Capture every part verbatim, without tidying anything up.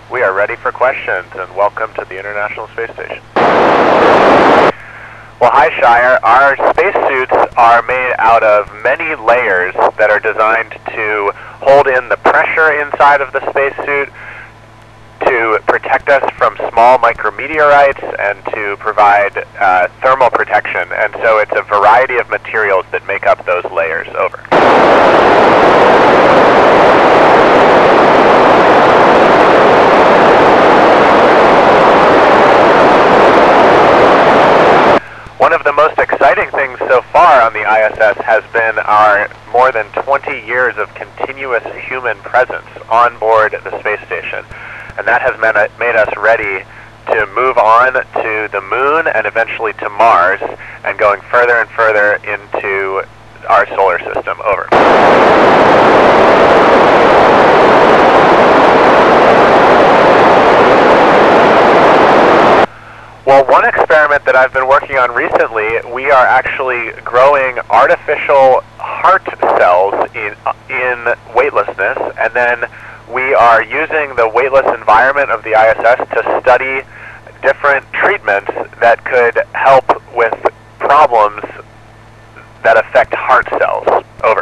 We are ready for questions, and welcome to the International Space Station. Well, hi Shire. Our spacesuits are made out of many layers that are designed to hold in the pressure inside of the spacesuit, to protect us from small micrometeorites, and to provide uh, thermal protection. And so it's a variety of materials that make up those layers. Over. One of the most exciting things so far on the I S S has been our more than twenty years of continuous human presence on board the space station. And that has made us ready to move on to the moon and eventually to Mars, and going further and further into our solar system. Over. Well, one experiment that I've been working on recently, we are actually growing artificial heart cells in, in weightlessness, and then we are using the weightless environment of the I S S to study different treatments that could help with problems that affect heart cells. Over.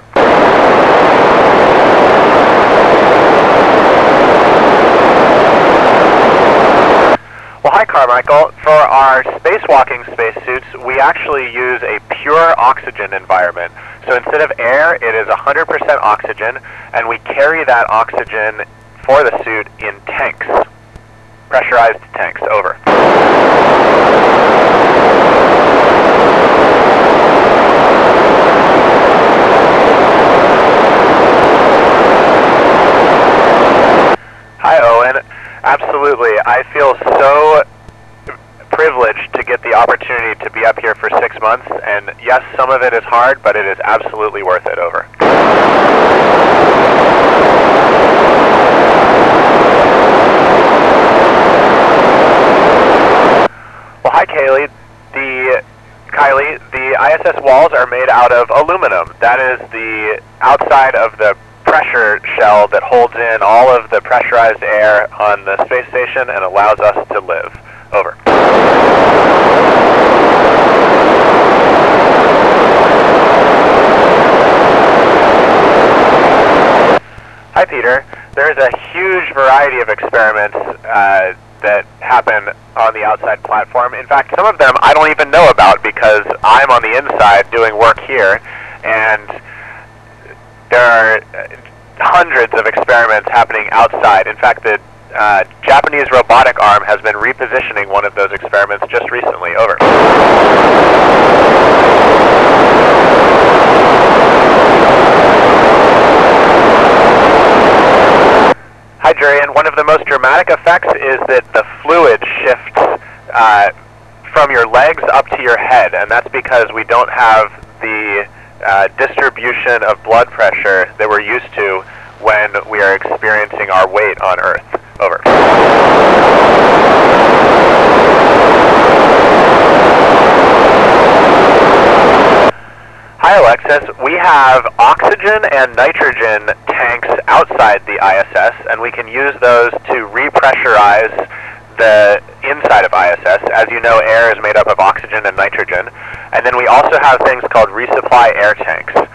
Well, hi Carmichael. For our spacewalking spacesuits, we actually use a pure oxygen environment. So instead of air, it is one hundred percent oxygen, and we carry that oxygen for the suit in tanks, pressurized tanks. Over. Hi Owen. Absolutely. I feel so privileged to get the opportunity to be up here for six months, and yes, some of it is hard, but it is absolutely worth it. Over. Well, hi Kaylee. The Kylie, the I S S walls are made out of aluminum. That is the outside of the pressure shell that holds in all of the pressurized air on the space station and allows us to live. Over. Hi Peter. There's a huge variety of experiments uh, that happen on the outside platform. In fact, some of them I don't even know about because I'm on the inside doing work here, and there are hundreds of experiments happening outside. In fact, the uh, Japanese robotic arm has been repositioning one of those experiments just recently. Over. Hi Jurian. One of the most dramatic effects is that the fluid shifts uh, from your legs up to your head, and that's because we don't have the Uh, distribution of blood pressure that we're used to when we are experiencing our weight on Earth. Over. Hi Alexis. We have oxygen and nitrogen tanks outside the I S S, and we can use those to repressurize the inside of I S S. As you know, air is made up of oxygen and nitrogen. And then we also have things called resupply air tanks.